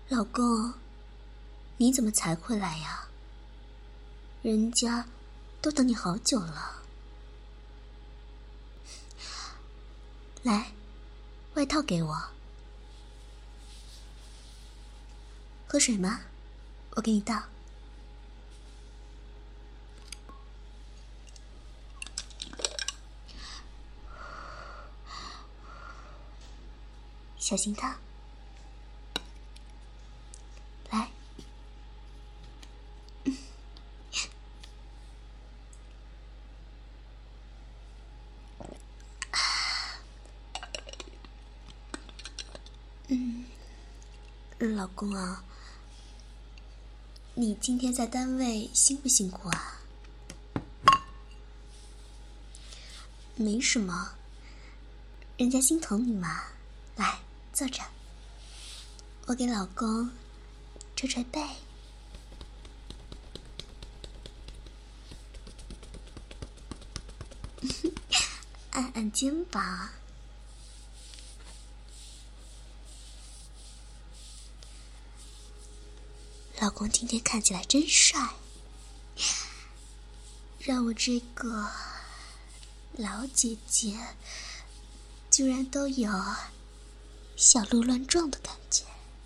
老公，你怎么才回来呀？人家都等你好久了。来，外套给我。喝水吗？我给你倒。小心烫。来。老公啊，你今天在单位辛不辛苦啊？没什么，人家心疼你嘛。来，坐着，我给老公捶捶背，按按肩膀。老公今天看起来真帅，让我这个老姐姐居然都有小鹿乱撞的感觉。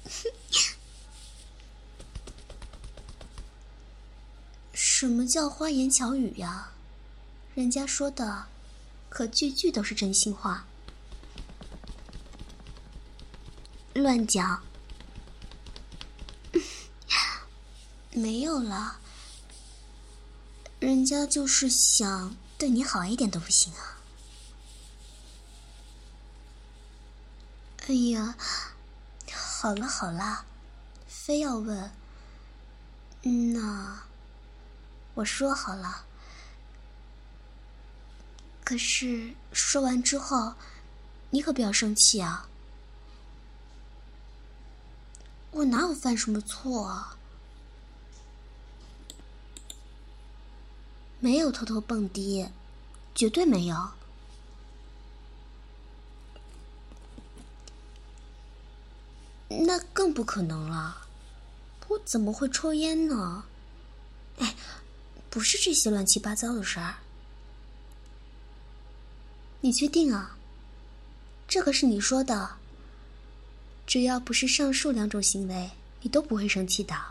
什么叫花言巧语呀？人家说的可句句都是真心话。乱讲。没有了，人家就是想对你好一点都不行啊。哎呀，好了好了，非要问，那我说好了。可是说完之后，你可不要生气啊。我哪有犯什么错啊？没有偷偷蹦迪，绝对没有。那更不可能了，我怎么会抽烟呢？哎，不是这些乱七八糟的事儿。你确定啊？这可是你说的，只要不是上述两种行为，你都不会生气的。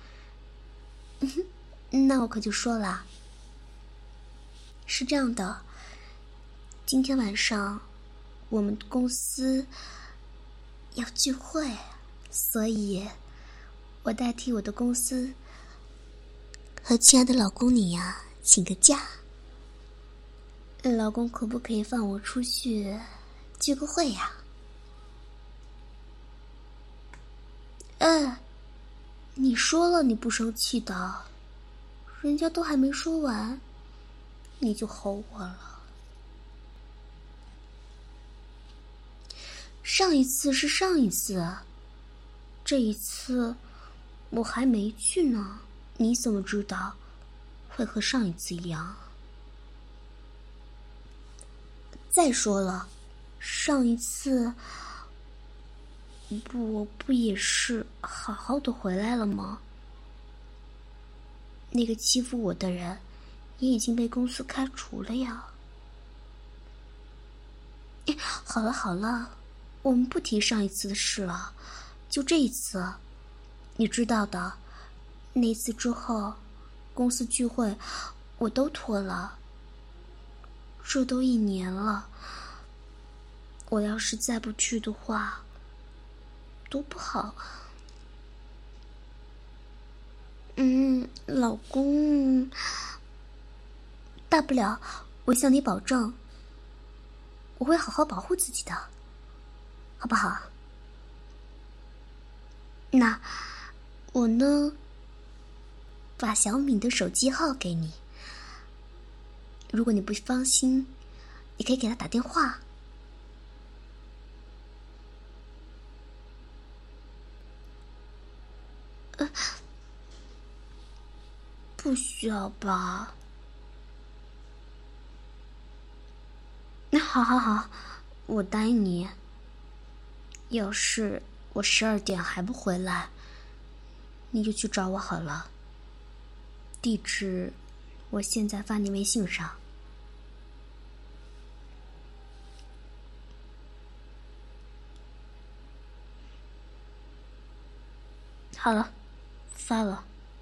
那我可就说了，是这样的，今天晚上我们公司要聚会，所以我代替我的公司和亲爱的老公你呀请个假。老公可不可以放我出去聚个会呀？你说了你不生气的，人家都还没说完你就吼我了。上一次是上一次，这一次我还没去呢，你怎么知道会和上一次一样？再说了，上一次我不也是好好的回来了吗？那个欺负我的人也已经被公司开除了呀。好了好了，我们不提上一次的事了，就这一次，你知道的，那次之后公司聚会我都拖了，这都1年了，我要是再不去的话多不好啊。老公，大不了我向你保证，我会好好保护自己的，好不好？那我呢，把小敏的手机号给你，如果你不放心，你可以给她打电话。不需要吧？那好，我答应你。要是我12点还不回来， 你就去找我好了。地址我现在发你微信上。好了，发了。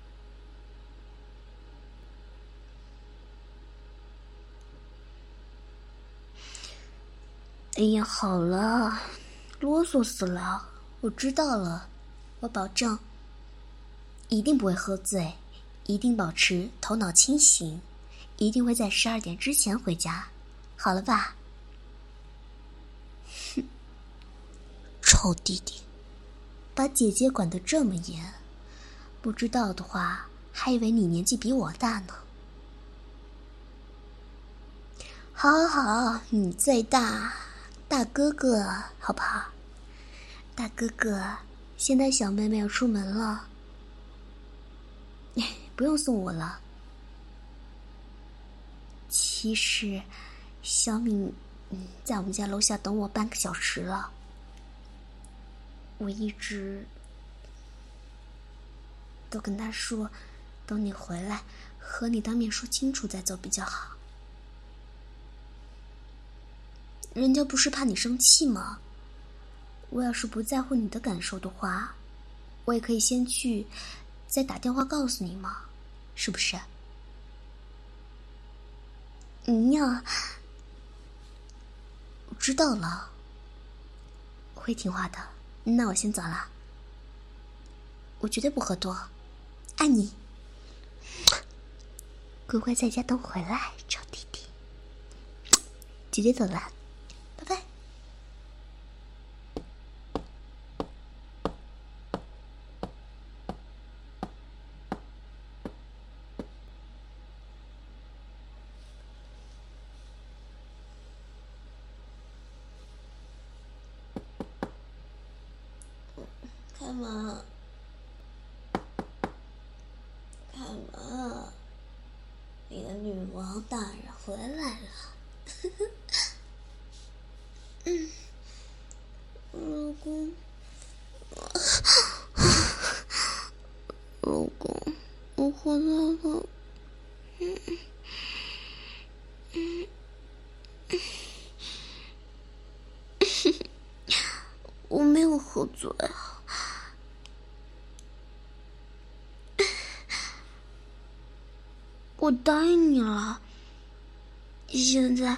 哎呀，好了，啰嗦死了，我知道了，我保证一定不会喝醉，一定保持头脑清醒，一定会在12点之前回家，好了吧？哼，臭弟弟，把姐姐管得这么严，不知道的话还以为你年纪比我大呢。好好，你最大，大哥哥好不好？大哥哥，现在小妹妹要出门了，不用送我了。其实小敏在我们家楼下等我半个小时了，我一直都跟她说等你回来和你当面说清楚再走比较好。人家不是怕你生气吗？我要是不在乎你的感受的话，我也可以先去再打电话告诉你嘛，是不是？呀，我知道了，我会听话的。那我先走了，我绝对不喝多，爱你，乖乖在家等回来，臭弟弟。姐姐走了，拜拜。开门，开门！你的女王大人回来了。老公，老公，我回来了。我没有喝醉啊。我答应你了。现在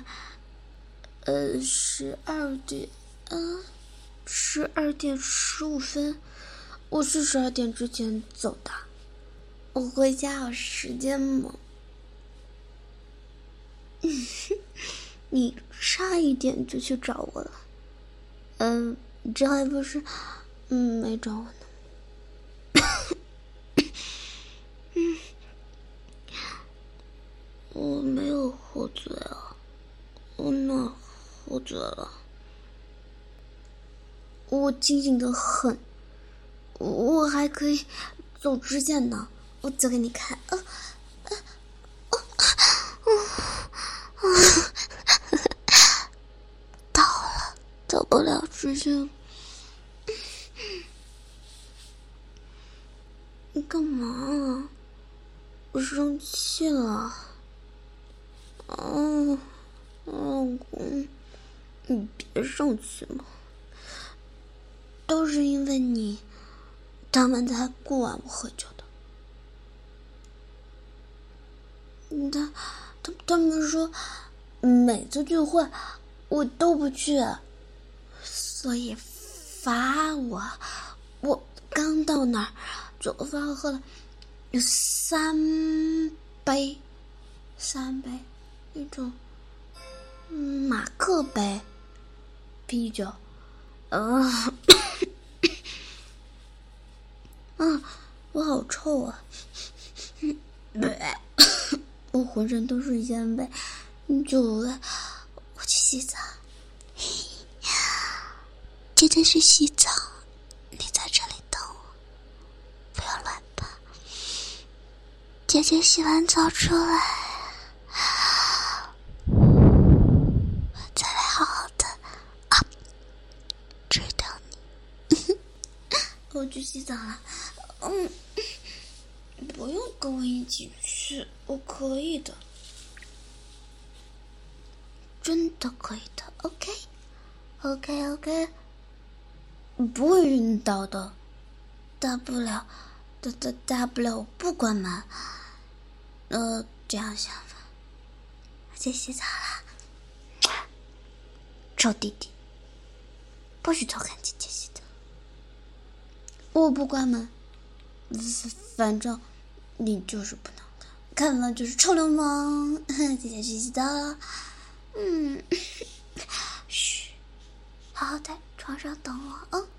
12点15分，我是12点之前走的。我回家有时间吗？你差一点就去找我了。这还不是没找我呢。我没有喝醉啊，我哪喝醉了？我清醒得很，我还可以走直线呢，我走给你看。到了，走不了直线。你干嘛啊？我生气了。老公，你别生气嘛，都是因为你，他们才不晚我喝酒的。他们说每次聚会我都不去，所以罚我。我刚到那儿就喝了3杯，那种马克杯啤酒。我好臭啊！我浑身都是烟味、酒味，我去洗澡。姐姐去洗澡，你在这里等我，不要乱跑。姐姐洗完澡出来，再来好好的吃掉你。我去洗澡了。 继续，我可以的，真的可以的。OK，不会晕倒的，大不了我不关门。这样想吧，先洗澡了。臭弟弟，不许偷看姐姐洗的。我不关门，反正你就是不能看，看了就是臭流氓。姐姐去洗澡了。嘘，好好在床上等我啊。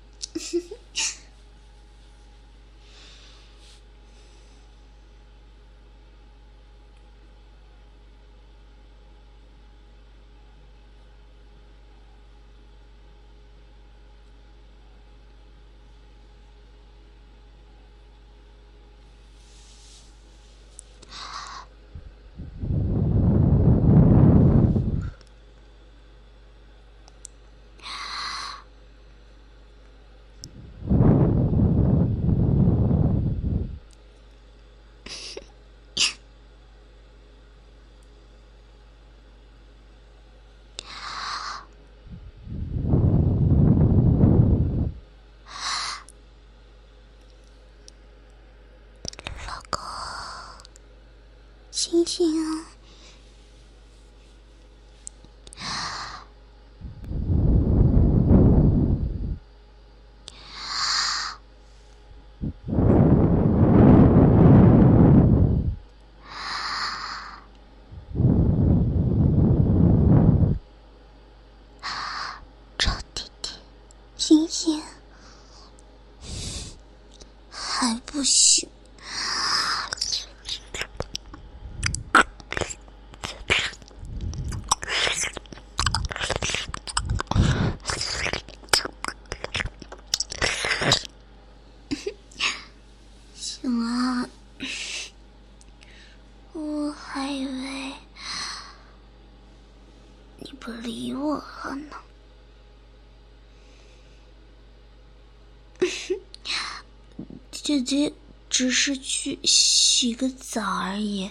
醒醒啊！臭弟弟，醒醒！还不醒？醒了，我还以为你不理我了呢。姐姐只是去洗个澡而已，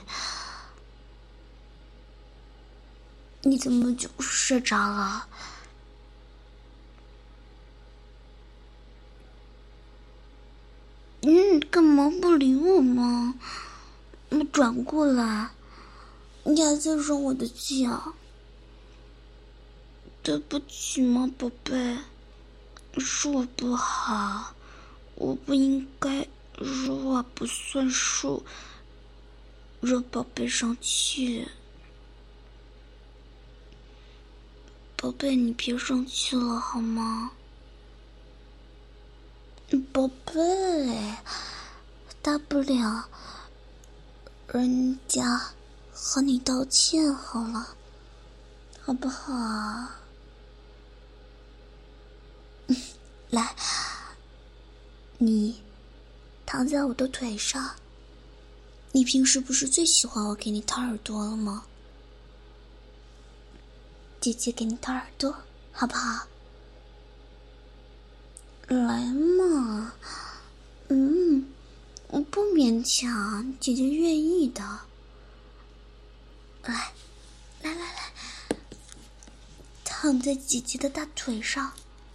你怎么就睡着了？干嘛不理我嘛？你转过来，你还在生我的气啊？对不起嘛，宝贝，是我不好，我不应该说话不算数，惹宝贝生气。宝贝，你别生气了好吗？宝贝，大不了人家和你道歉好了，好不好？来，你躺在我的腿上。你平时不是最喜欢我给你掏耳朵了吗？姐姐给你掏耳朵，好不好？来嘛，我不勉强，姐姐愿意的。来，躺在姐姐的大腿上。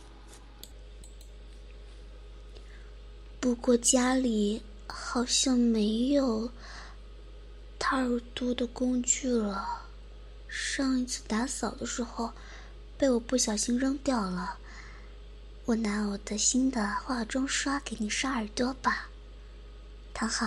不过家里好像没有掏耳朵的工具了，上一次打扫的时候被我不小心扔掉了。我拿我的新的化妆刷给你刷耳朵吧，躺好。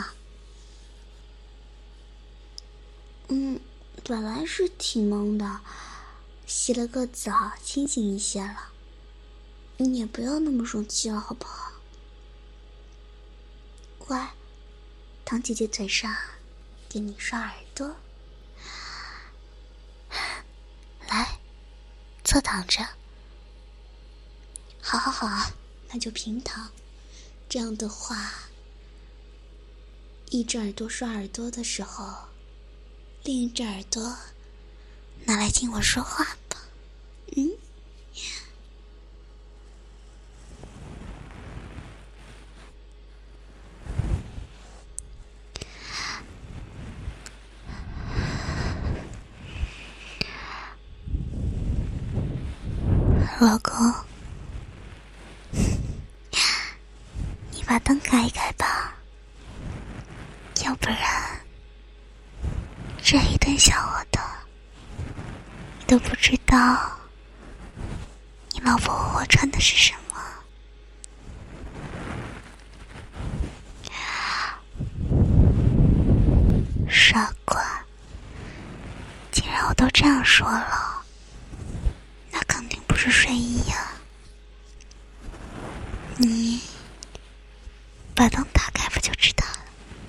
本来是挺懵的，洗了个澡，清醒一些了。你也不要那么生气了，好不好？乖，躺姐姐腿上，给你刷耳朵。来，侧躺着。好，那就平躺。这样的话，一只耳朵刷耳朵的时候，另一只耳朵拿来听我说话吧。 老公，你把灯开一开吧，要不然这一顿小我的，你都不知道你老婆和我穿的是什么。傻瓜，既然我都这样说了，那肯定不是睡衣呀。你把灯打开不就知道了。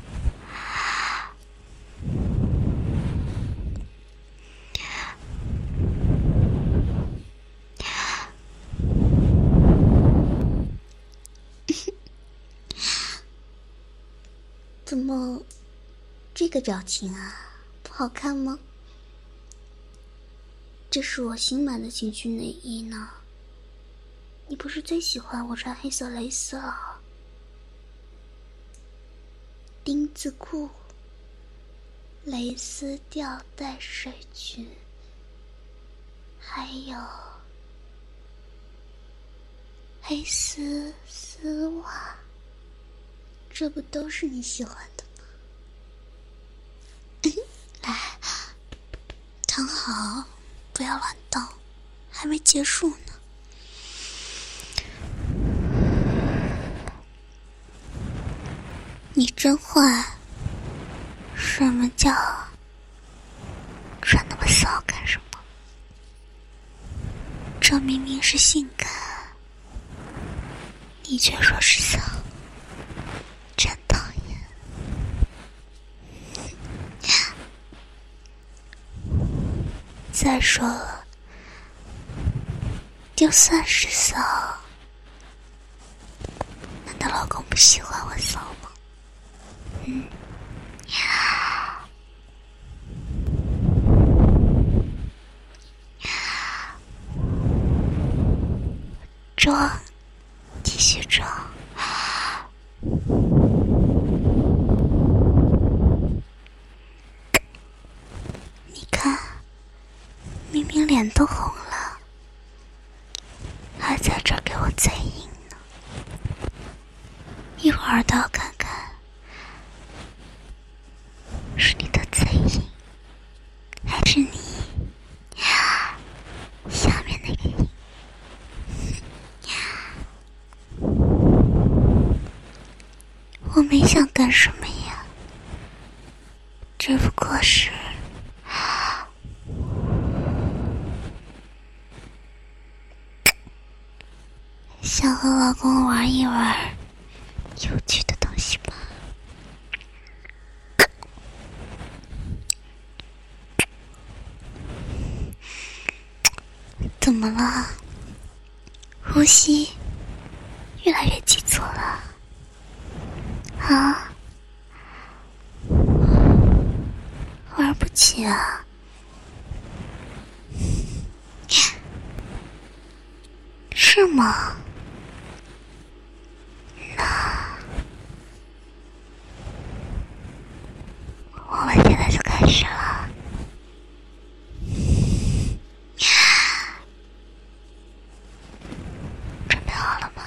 怎么这个表情啊，不好看吗？这是我新买的情趣内衣呢。你不是最喜欢我穿黑色蕾丝了？丁字裤，蕾丝吊带睡裙，还有黑丝丝袜，这不都是你喜欢的吗？来，躺好，不要乱动，还没结束呢。你真坏，什么叫穿那么骚干什么？这明明是性感，你却说是骚，真讨厌。再说了，就算是骚，难道老公不喜欢我骚吗？装，继续装。你看，明明脸都红了，还在这儿给我嘴硬呢。一会儿都要看看，是你的嘴硬，还是你下面那个硬？我没想干什么呀，只不过是想和老公玩一玩有趣的东西吧。怎么了？呼吸越来越急促了啊？玩不起啊？是吗？那我们现在就开始了。准备好了吗？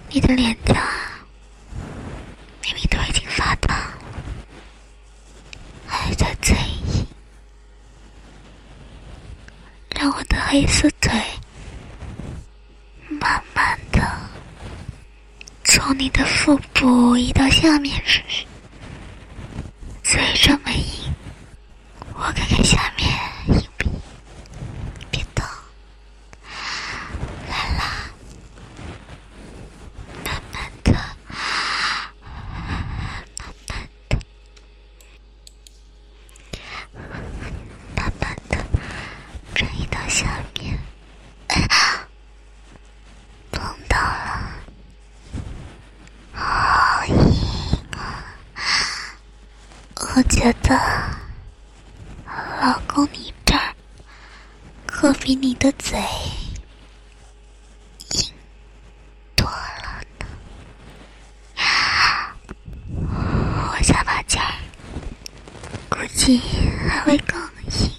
你的脸颊明明都已经发烫，还在嘴硬，让我的黑色腿慢慢的从你的腹部移到下面时，嘴这么硬，我看看下面硬不硬，别动，来啦，慢慢的，慢慢的转移到下面，碰到了，好硬啊！我觉得老公你这儿可比你的嘴硬多了呢。我下巴尖儿估计还会更硬。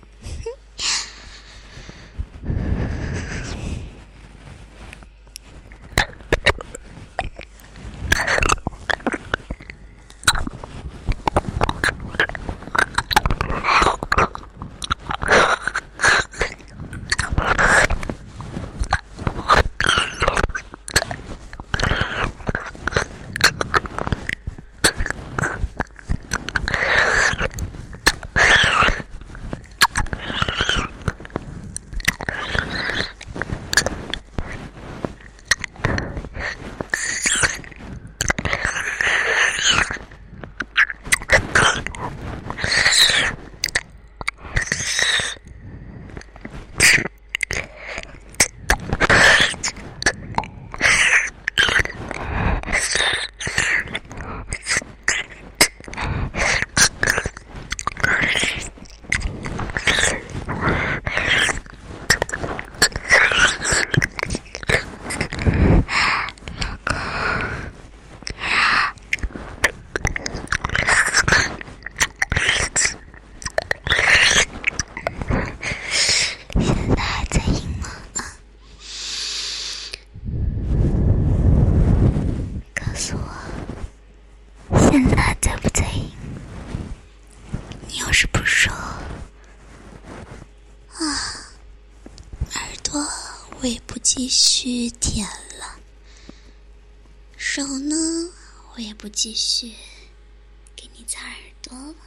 我也不继续舔了，手呢，我也不继续给你擦耳朵了。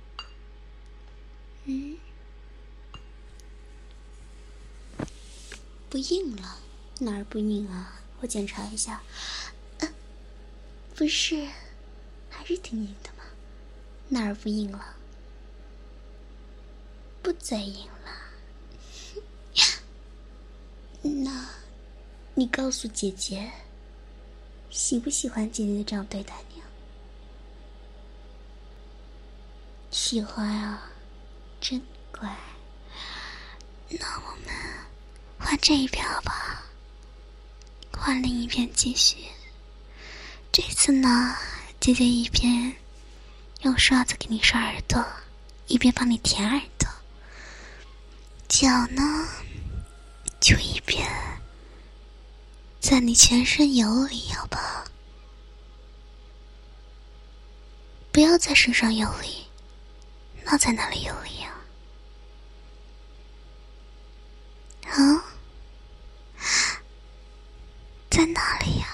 不硬了，哪儿不硬啊？我检查一下。不是，还是挺硬的嘛。哪儿不硬了？不再硬了。那，你告诉姐姐，喜不喜欢姐姐这样对待你啊？喜欢啊，真乖。 那我们换这一边好不好？换另一边继续。这次呢，姐姐一边用刷子给你刷耳朵，一边帮你舔耳朵。脚呢，就一边在你全身游离，好不好？不要在身上游离，那在哪里游离啊？啊？在哪里呀？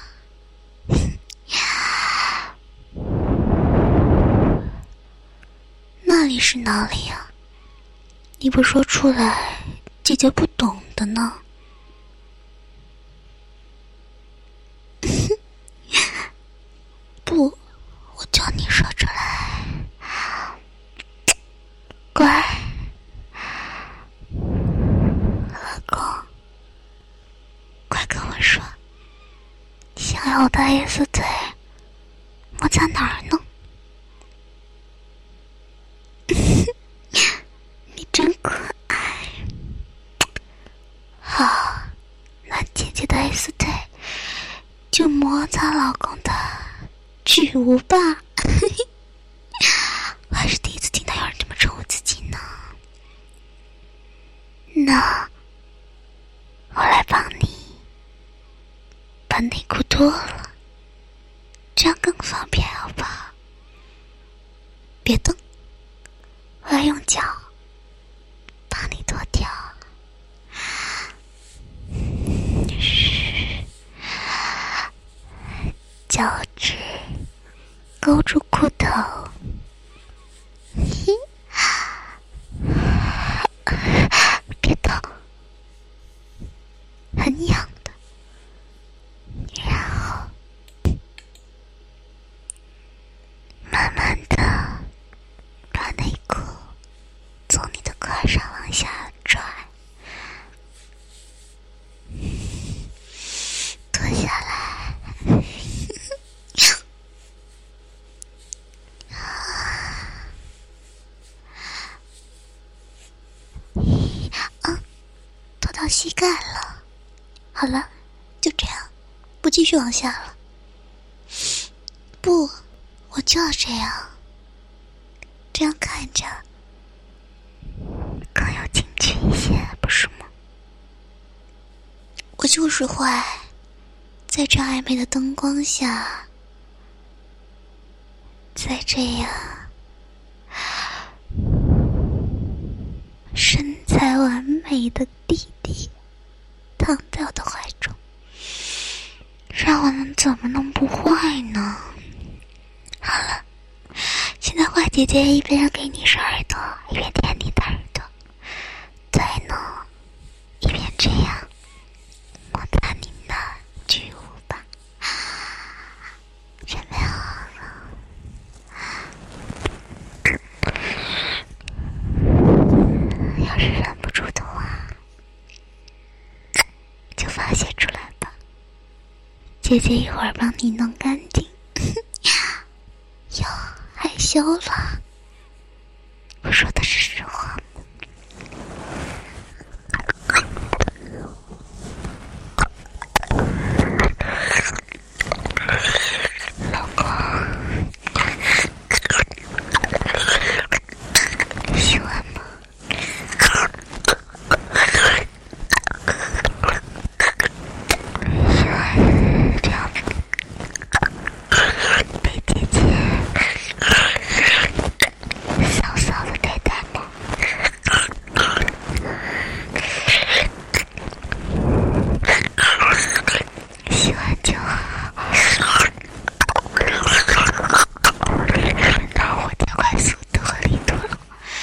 那里是哪里呀？你不说出来，姐姐不懂的呢。不，我叫你说出来。乖，老公，快跟我说，想要我的S腿我在哪儿呢？你真可爱。好，那姐姐的 S 腿就摩擦老公的巨无霸。我还是第一次听到有人这么称呼自己呢。那我来帮你把内裤脱多了，这样更方便，好不好？别动，我要用脚把你脱掉。脚趾勾住裤头，别动，很痒的。然后慢慢的把内裤从你的胯上往下拽，脱下来。脱到膝盖了。好了，就这样，不继续往下了。不，我就要这样，这样看着更有情趣一些，不是吗？我就是坏，在这暧昧的灯光下，在这样身材完美的弟弟躺在我的怀中，让我们怎么能不坏呢？好了，现在坏姐姐一边给你刷耳朵，一边舔你的耳朵，再呢一边这样摩擦你的巨物吧。准备好了？要是忍不住的话，就发泄出来吧，姐姐一会儿帮你弄干净。哟，害羞了？我说的是实话吗？老公，喜欢吗？喜欢这样被姐姐骚骚的对待吗？喜欢就好，那我加快速度和力度了。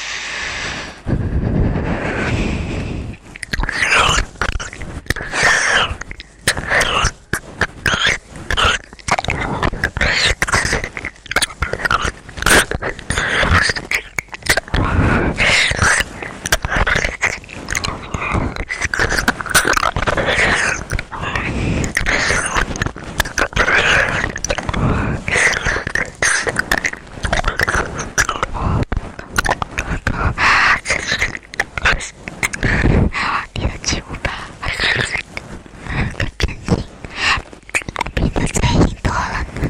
你的巨无霸可真硬，比你的嘴硬多了呢。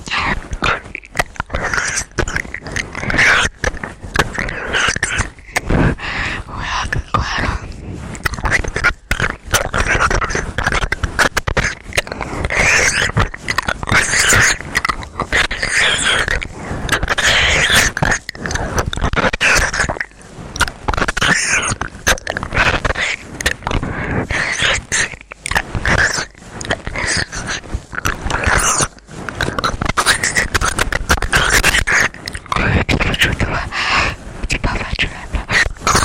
我要更快了。忍不住的话，就爆发出来吧。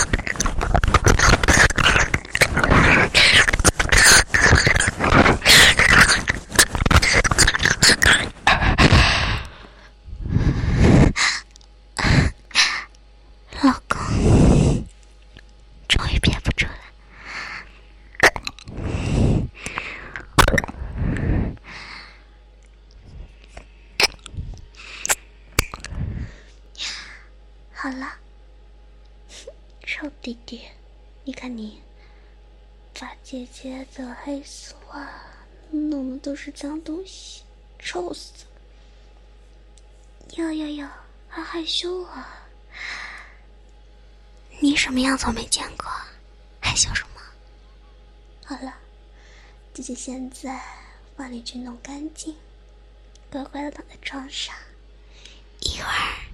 老公，终于憋不住了。好了，臭弟弟，你看你把姐姐的黑丝袜弄的都是脏东西，臭死了！哟，还害羞啊？你什么样子我没见过，害羞什么？好了，姐姐现在帮你去弄干净，乖乖的躺在床上，一会儿